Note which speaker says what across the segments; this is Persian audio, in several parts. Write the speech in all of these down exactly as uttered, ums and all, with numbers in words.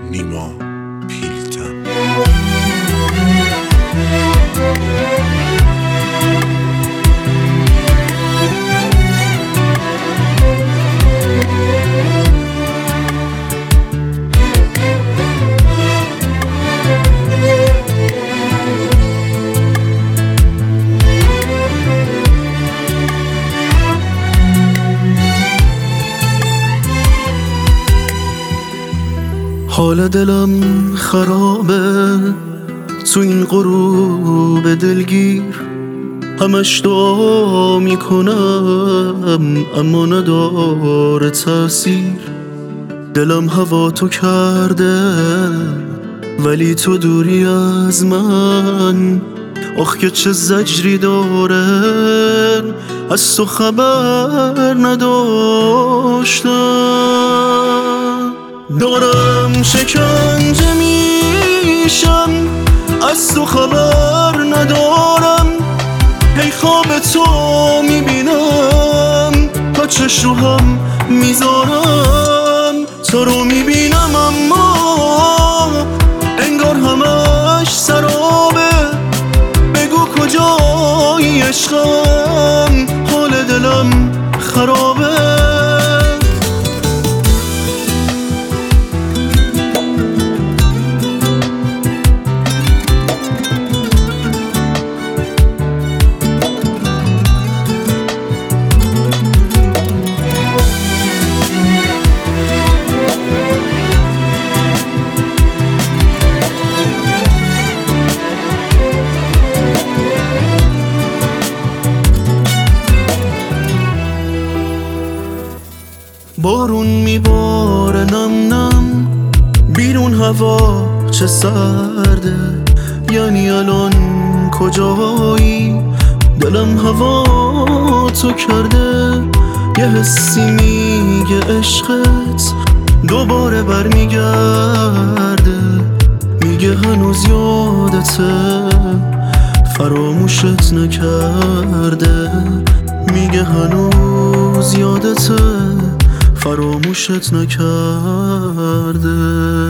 Speaker 1: نیما پیلتن.
Speaker 2: حال دلم خرابه تو این غروب دلگیر، همش دعا میکنم اما نداره تأثیر. دلم هوا تو کرده ولی تو دوری از من، آخ که چه زجری داره از تو خبر نداشتم. دارم شکنجه میشم از تو خبر ندارم، هی خواب تو میبینم تا چشم هم میذارم. تو رو میبینم اما انگار همش سرابه، بگو کجایی عشقم، حال دلم خرابه. بارون میباره نم نم، بیرون هوا چه سرده، یعنی الان کجایی؟ دلم هوا تو کرده، یه حسی میگه عشقت دوباره برمیگرده، میگه هنوز یادته فراموشت نکرده، میگه هنوز یادته فراموشت نکرده.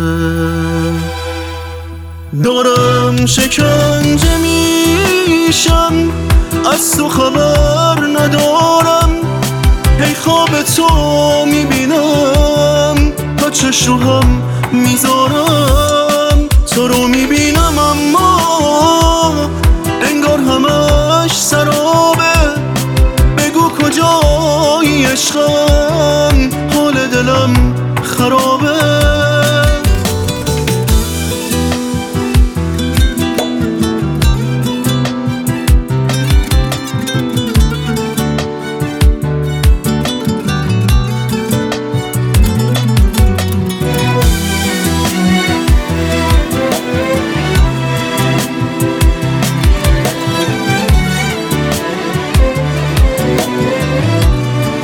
Speaker 2: دارم شکنجه میشم از تو خبر ندارم، هی خواب تو میبینم تا چشم هم میذارم. تو رو میبینم اما انگار همش سرابه، بگو کجایی عشقم، حال دلم خرابه.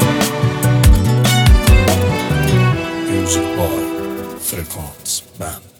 Speaker 1: Frekans Band.